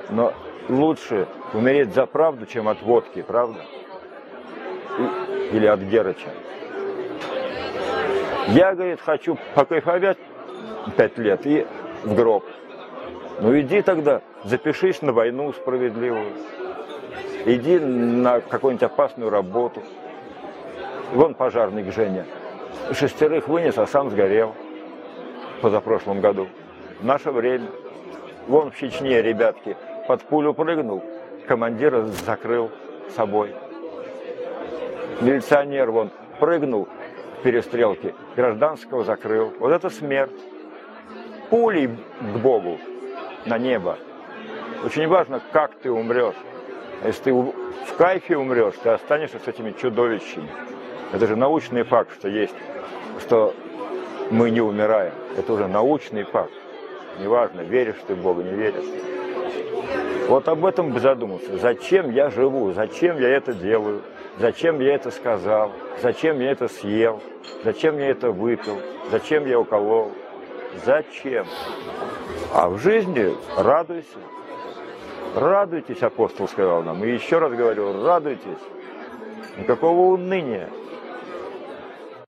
Но лучше умереть за правду, чем от водки, правда? Или от Герыча. Я, говорит, хочу покайфовать 5 лет и в гроб. Ну иди тогда, запишись на войну справедливую. Иди на какую-нибудь опасную работу. Вон пожарник Женя. 6 вынес, а сам сгорел позапрошлом году. В наше время. Вон в Чечне, ребятки, под пулю прыгнул, командира закрыл собой. Милиционер вон прыгнул в перестрелке, гражданского закрыл. Вот это смерть. Пулей к Богу на небо. Очень важно, как ты умрешь. А если ты в кайфе умрешь, ты останешься с этими чудовищами. Это же научный факт, что мы не умираем. Это уже научный факт. Неважно, веришь ты в Бога, не веришь. Вот об этом бы задумался. Зачем я живу? Зачем я это делаю? Зачем я это сказал? Зачем я это съел? Зачем я это выпил? Зачем я уколол? Зачем? А в жизни радуйся. Радуйтесь, апостол сказал нам. И еще раз говорю, радуйтесь. Никакого уныния.